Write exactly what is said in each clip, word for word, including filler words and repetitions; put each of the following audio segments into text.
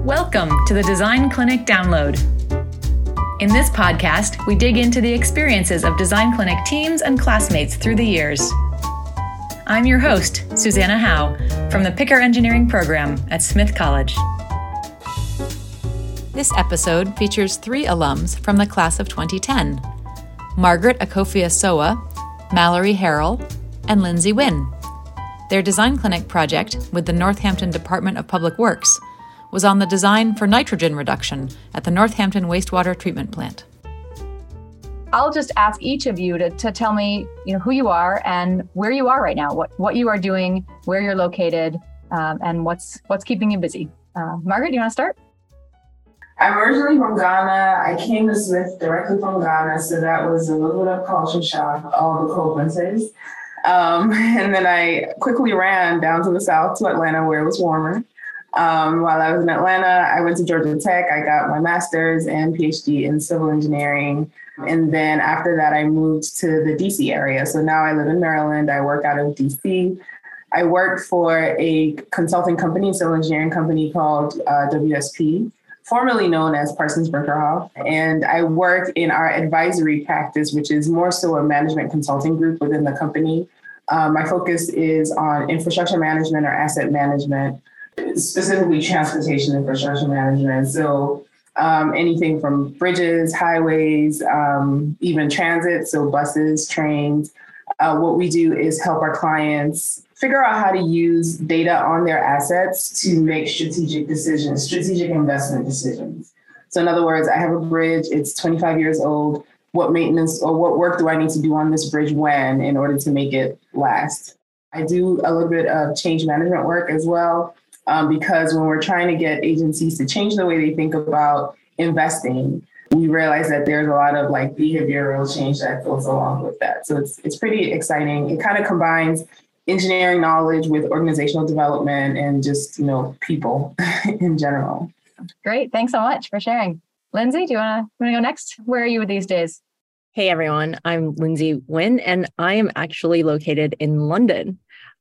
Welcome to the Design Clinic Download. In this podcast, we dig into the experiences of Design Clinic teams and classmates through the years. I'm your host, Susanna Howe, from the Picker Engineering Program at Smith College. This episode features three alums from the class of twenty ten, Margaret Akofia-Sowa, Mallory Harrell, and Lindsay Wynn. Their Design Clinic project with the Northampton Department of Public Works was on the design for nitrogen reduction at the Northampton Wastewater Treatment Plant. I'll just ask each of you to, to tell me, you know, who you are and where you are right now, what, what you are doing, where you're located, um, and what's what's keeping you busy. Uh, Margaret, do you want to start? I'm originally from Ghana. I came to Smith directly from Ghana, so that was a little bit of culture shock, all the cold winters. Um, and then I quickly ran down to the south to Atlanta, where it was warmer. Um, while I was in Atlanta, I went to Georgia Tech. I got my master's and PhD in civil engineering. And then after that, I moved to the D C area. So now I live in Maryland. I work out of D C. I work for a consulting company, civil engineering company called uh, W S P, formerly known as Parsons Brinckerhoff. And I work in our advisory practice, which is more so a management consulting group within the company. Um, my focus is on infrastructure management or asset management, specifically transportation infrastructure management. So um, anything from bridges, highways, um, even transit, so buses, trains. Uh, what we do is help our clients figure out how to use data on their assets to make strategic decisions, strategic investment decisions. So in other words, I have a bridge, it's twenty-five years old. What maintenance or what work do I need to do on this bridge when in order to make it last? I do a little bit of change management work as well. Um, because when we're trying to get agencies to change the way they think about investing, we realize that there's a lot of like behavioral change that goes along with that. So it's it's pretty exciting. It kind of combines engineering knowledge with organizational development and just, you know, people in general. Great. Thanks so much for sharing. Lindsay, do you want to go next? Where are you these days? Hey, everyone. I'm Lindsay Wynn, and I am actually located in London.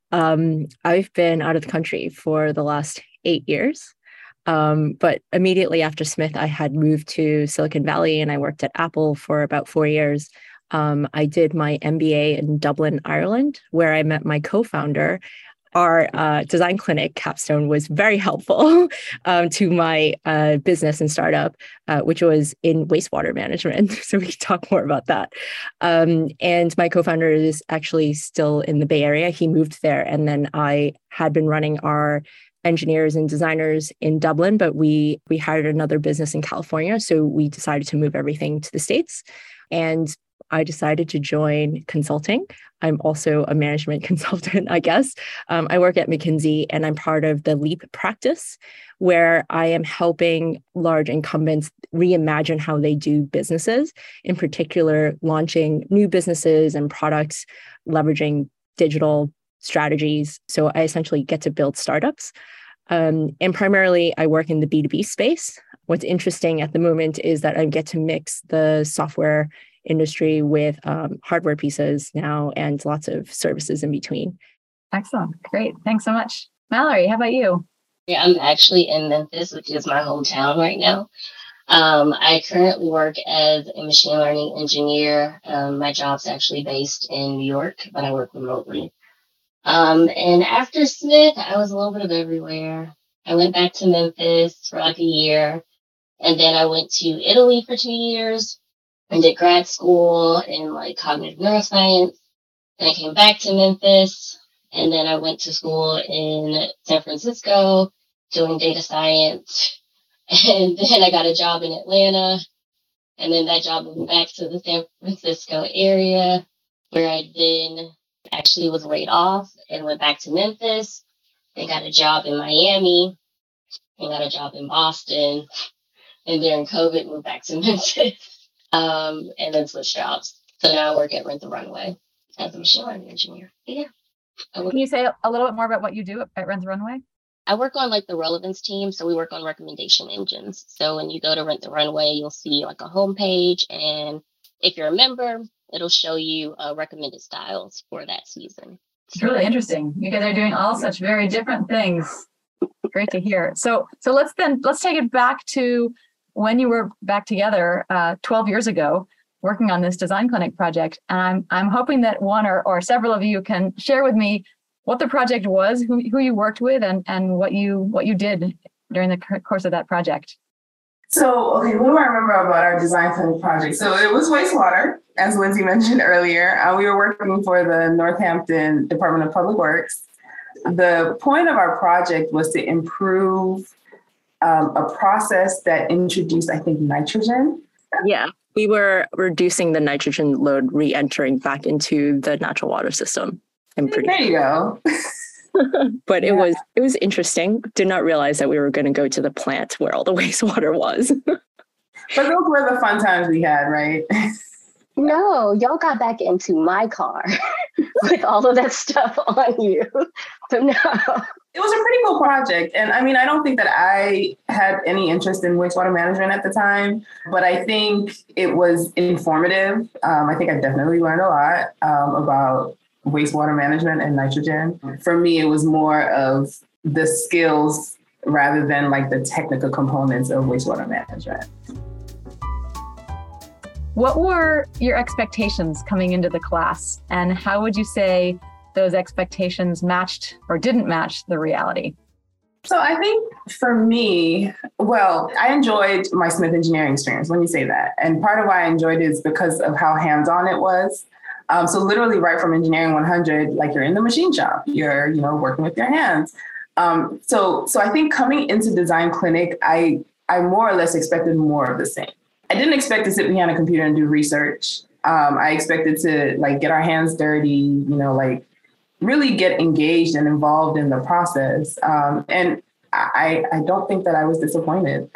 Um, I've been out of the country for the last eight years. Um, but immediately after Smith, I had moved to Silicon Valley and I worked at Apple for about four years. Um, I did my M B A in Dublin, Ireland, where I met my co-founder. Our uh, design clinic capstone was very helpful um, to my uh, business and startup, uh, which was in wastewater management. So we can talk more about that. Um, and my co-founder is actually still in the Bay Area. He moved there. And then I had been running our engineers and designers in Dublin, but we we hired another business in California. So we decided to move everything to the States. And I decided to join consulting. I'm also a management consultant, I guess. Um, I work at McKinsey and I'm part of the LEAP practice, where I am helping large incumbents reimagine how they do businesses, in particular, launching new businesses and products, leveraging digital strategies. So I essentially get to build startups. Um, and primarily, I work in the B two B space. What's interesting at the moment is that I get to mix the software industry with um, hardware pieces now and lots of services in between. Excellent. Great. Thanks so much. Mallory, how about you? Yeah, I'm actually in Memphis, which is my hometown right now. Um, I currently work as a machine learning engineer. Um, my job's actually based in New York, but I work remotely. Um, and after Smith, I was a little bit of everywhere. I went back to Memphis for like a year, and then I went to Italy for two years. I did grad school in like cognitive neuroscience. Then I came back to Memphis, and then I went to school in San Francisco doing data science. And then I got a job in Atlanta, and then that job moved back to the San Francisco area, where I then actually was laid off and went back to Memphis. Then got a job in Miami, and got a job in Boston, and during COVID moved back to Memphis. Um, and then switch jobs. So now I work at Rent the Runway as a machine learning engineer. Yeah. Can you say a little bit more about what you do at Rent the Runway? I work on like the relevance team. So we work on recommendation engines. So when you go to Rent the Runway, you'll see like a homepage. And if you're a member, it'll show you uh, recommended styles for that season. It's really interesting. You guys are doing all such very different things. Great to hear. So, so let's then let's take it back to when you were back together uh, twelve years ago, working on this design clinic project. And I'm I'm hoping that one or, or several of you can share with me what the project was, who who you worked with, and and what you what you did during the course of that project. So, okay, what do I remember about our design clinic project? So it was wastewater, as Lindsay mentioned earlier. Uh, we were working for the Northampton Department of Public Works. The point of our project was to improve um, a process that introduced, I think, nitrogen. Yeah, we were reducing the nitrogen load re-entering back into the natural water system. I'm pretty there you go. But it yeah. was it was interesting. Did not realize that we were going to go to the plant where all the wastewater was. But those were the fun times we had, right? No, y'all got back into my car with all of that stuff on you. So no. It was a pretty cool project. And I mean, I don't think that I had any interest in wastewater management at the time, but I think it was informative. Um, I think I definitely learned a lot um, about wastewater management and nitrogen. For me, it was more of the skills rather than like the technical components of wastewater management. What were your expectations coming into the class, and how would you say those expectations matched or didn't match the reality? So I think for me, well, I enjoyed my Smith engineering experience, let me say that. And part of why I enjoyed it is because of how hands-on it was. Um, so literally right from Engineering one hundred, like you're in the machine shop, you're, you know, working with your hands. Um, so so I think coming into Design Clinic, I, I more or less expected more of the same. I didn't expect to sit behind a computer and do research. Um, I expected to like get our hands dirty, you know, like really get engaged and involved in the process. Um, and I, I don't think that I was disappointed.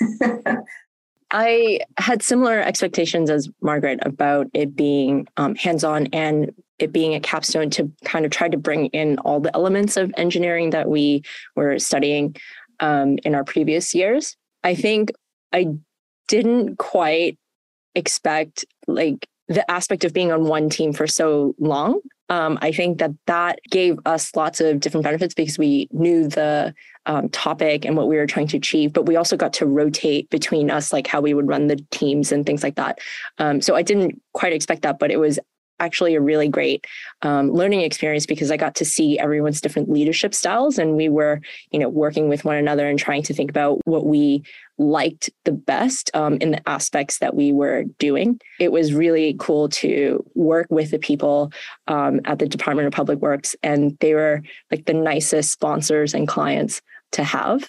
I had similar expectations as Margaret about it being um, hands-on and it being a capstone to kind of try to bring in all the elements of engineering that we were studying um, in our previous years. I think I didn't quite expect like the aspect of being on one team for so long. Um, I think that that gave us lots of different benefits because we knew the um, topic and what we were trying to achieve, but we also got to rotate between us, like how we would run the teams and things like that. Um, so I didn't quite expect that, but it was actually a really great um, learning experience because I got to see everyone's different leadership styles, and we were, you know, working with one another and trying to think about what we liked the best um, in the aspects that we were doing. It was really cool to work with the people um, at the Department of Public Works, and they were like the nicest sponsors and clients to have.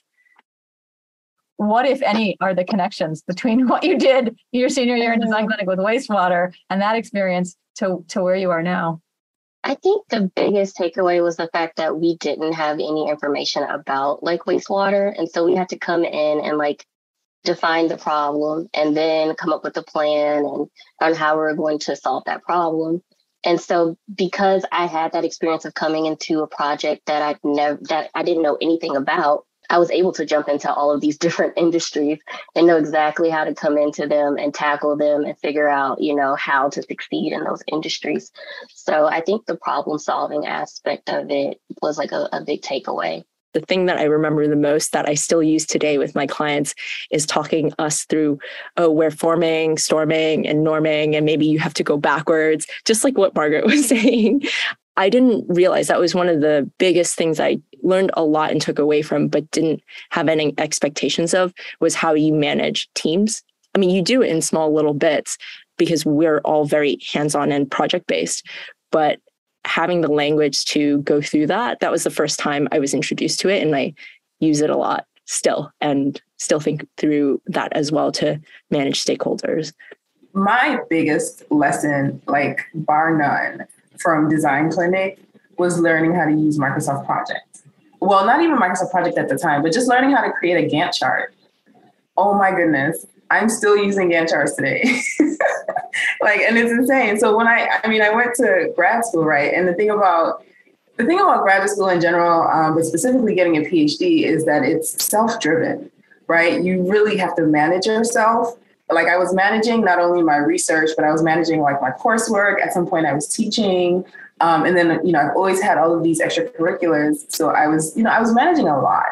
What, if any, are the connections between what you did your senior year in Design Clinic with wastewater and that experience to, to where you are now? I think the biggest takeaway was the fact that we didn't have any information about like wastewater. And so we had to come in and like define the problem and then come up with a plan and on how we're going to solve that problem. And so because I had that experience of coming into a project that I never that I didn't know anything about, I was able to jump into all of these different industries and know exactly how to come into them and tackle them and figure out, you know, how to succeed in those industries. So I think the problem solving aspect of it was like a, a big takeaway. The thing that I remember the most that I still use today with my clients is talking us through, oh, we're forming, storming, and norming, and maybe you have to go backwards, just like what Margaret was saying. I didn't realize that was one of the biggest things I learned a lot and took away from, but didn't have any expectations of, was how you manage teams. I mean, you do it in small little bits because we're all very hands-on and project-based, but having the language to go through that, that was the first time I was introduced to it, and I use it a lot still and still think through that as well to manage stakeholders. My biggest lesson, like bar none, from Design Clinic was learning how to use Microsoft Project. Well, not even Microsoft Project at the time, but just learning how to create a Gantt chart. Oh my goodness, I'm still using Gantt charts today. Like, and it's insane. So when I, I mean, I went to grad school, right? And the thing about, the thing about graduate school in general, um, but specifically getting a PhD, is that it's self-driven, right? You really have to manage yourself. Like I was managing not only my research, but I was managing like my coursework. At some point I was teaching. Um, and then, you know, I've always had all of these extracurriculars. So I was, you know, I was managing a lot.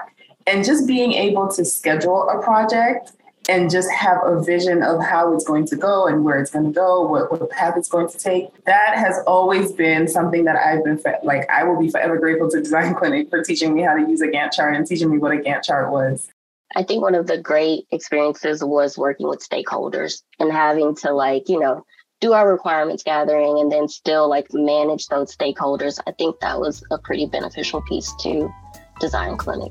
And just being able to schedule a project and just have a vision of how it's going to go and where it's going to go, what, what path it's going to take. That has always been something that I've been, like, I will be forever grateful to Design Clinic for teaching me how to use a Gantt chart and teaching me what a Gantt chart was. I think one of the great experiences was working with stakeholders and having to, like, you know, do our requirements gathering and then still like manage those stakeholders. I think that was a pretty beneficial piece to Design Clinic.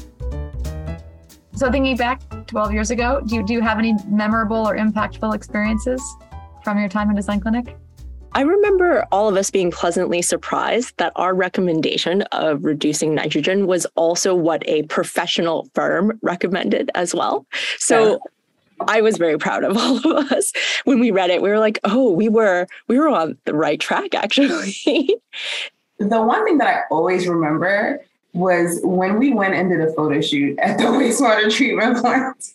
So thinking back twelve years ago, do you, do you have any memorable or impactful experiences from your time in Design Clinic? I remember all of us being pleasantly surprised that our recommendation of reducing nitrogen was also what a professional firm recommended as well. So yeah. I was very proud of all of us. When we read it, we were like, oh, we were we were on the right track, actually. The one thing that I always remember was when we went and did a photo shoot at the wastewater treatment plant.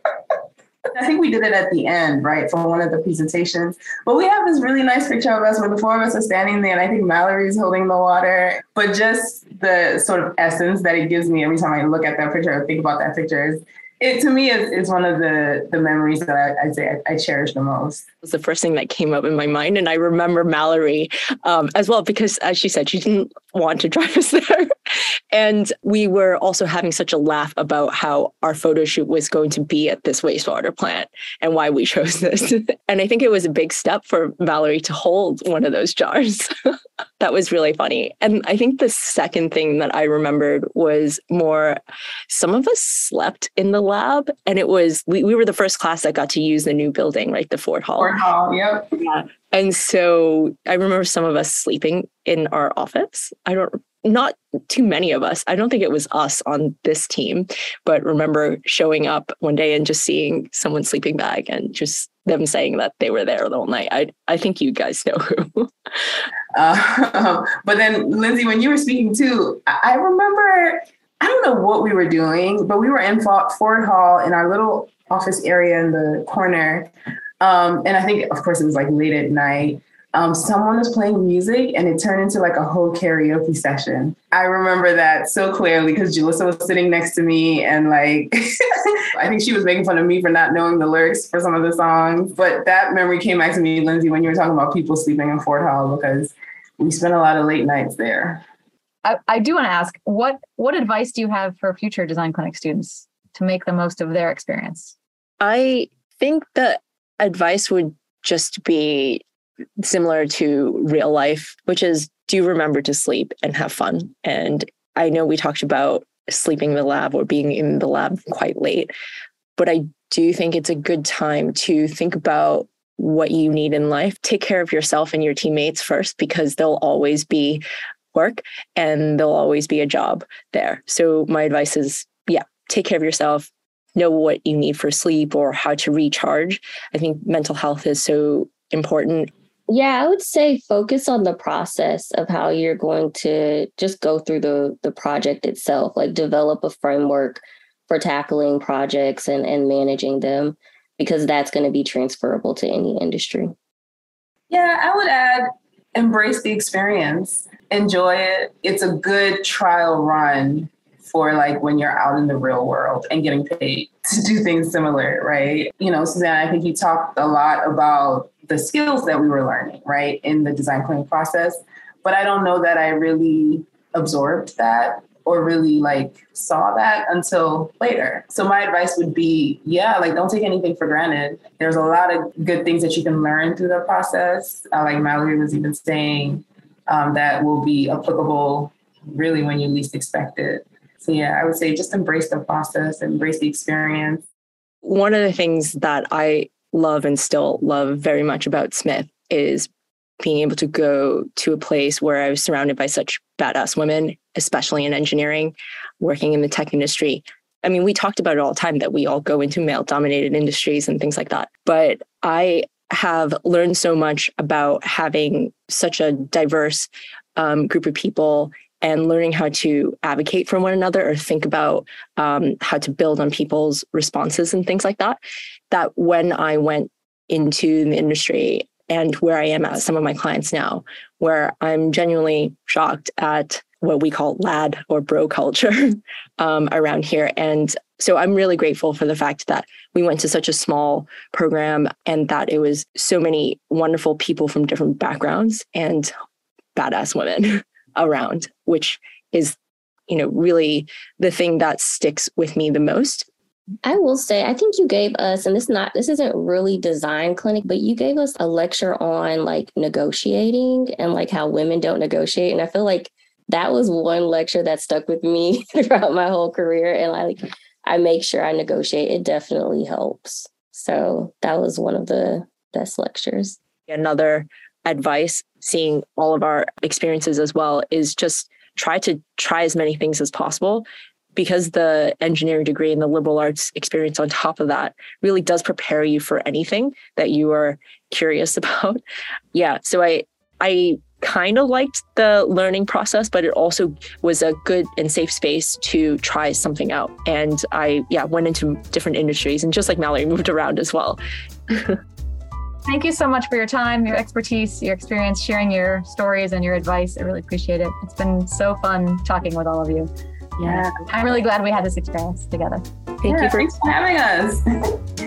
I think we did it at the end, right, for one of the presentations. But we have this really nice picture of us where the four of us are standing there, and I think Mallory's holding the water. But just the sort of essence that it gives me every time I look at that picture or think about that picture is, it to me is, is one of the, the memories that I, I'd say I, I cherish the most. It was the first thing that came up in my mind. And I remember Mallory um, as well, because as she said, she didn't want to drive us there. And we were also having such a laugh about how our photo shoot was going to be at this wastewater plant and why we chose this. And I think it was a big step for Mallory to hold one of those jars. That was really funny. And I think the second thing that I remembered was more, some of us slept in the lab, and it was, we, we were the first class that got to use the new building, right? The Ford Hall. Ford Hall, yep. Yeah. And so I remember some of us sleeping in our office. I don't, not too many of us. I don't think it was us on this team, but remember showing up one day and just seeing someone's sleeping bag and just them saying that they were there the whole night. I I think you guys know who. uh, but then, Lindsay, when you were speaking too, I remember, I don't know what we were doing, but we were in Ford Hall in our little office area in the corner. Um, and I think, of course, it was like late at night. Um, someone was playing music and it turned into like a whole karaoke session. I remember that so clearly because Julissa was sitting next to me and like, I think she was making fun of me for not knowing the lyrics for some of the songs. But that memory came back to me, Lindsay, when you were talking about people sleeping in Ford Hall, because we spent a lot of late nights there. I, I do want to ask, what, what advice do you have for future Design Clinic students to make the most of their experience? I think the advice would just be similar to real life, which is do remember to sleep and have fun. And I know we talked about sleeping in the lab or being in the lab quite late, but I do think it's a good time to think about what you need in life. Take care of yourself and your teammates first, because there'll always be work and there'll always be a job there. So my advice is, yeah, take care of yourself. Know what you need for sleep or how to recharge. I think mental health is so important. Yeah, I would say focus on the process of how you're going to just go through the, the project itself, like develop a framework for tackling projects and, and managing them, because that's going to be transferable to any industry. Yeah, I would add, embrace the experience, enjoy it. It's a good trial run for like when you're out in the real world and getting paid to do things similar, right? You know, Suzanne, I think you talked a lot about the skills that we were learning, right, in the Design Clinic process. But I don't know that I really absorbed that or really like saw that until later. So my advice would be, yeah, like don't take anything for granted. There's a lot of good things that you can learn through the process. Uh, like Mallory was even saying, um, that will be applicable really when you least expect it. So yeah, I would say just embrace the process, embrace the experience. One of the things that I love and still love very much about Smith is being able to go to a place where I was surrounded by such badass women, especially in engineering, working in the tech industry. I mean, we talked about it all the time that we all go into male-dominated industries and things like that. But I have learned so much about having such a diverse um, group of people and learning how to advocate for one another or think about um, how to build on people's responses and things like that, that when I went into the industry, and where I am at some of my clients now, where I'm genuinely shocked at what we call lad or bro culture um, around here. And so I'm really grateful for the fact that we went to such a small program and that it was so many wonderful people from different backgrounds and badass women around, which is, you know, really the thing that sticks with me the most. I will say, I think you gave us, and this not this isn't really design clinic, but you gave us a lecture on like negotiating and like how women don't negotiate. And I feel like that was one lecture that stuck with me throughout my whole career. And like, I make sure I negotiate. It definitely helps. So that was one of the best lectures. Another advice, seeing all of our experiences as well, is just try to try as many things as possible, because the engineering degree and the liberal arts experience on top of that really does prepare you for anything that you are curious about. Yeah. So I, I kind of liked the learning process, but it also was a good and safe space to try something out. And I, yeah, went into different industries, and just like Mallory, moved around as well. Thank you so much for your time, your expertise, your experience, sharing your stories and your advice. I really appreciate it. It's been so fun talking with all of you. Yeah. I'm really glad we had this experience together. Thank yeah, you for thanks for having us.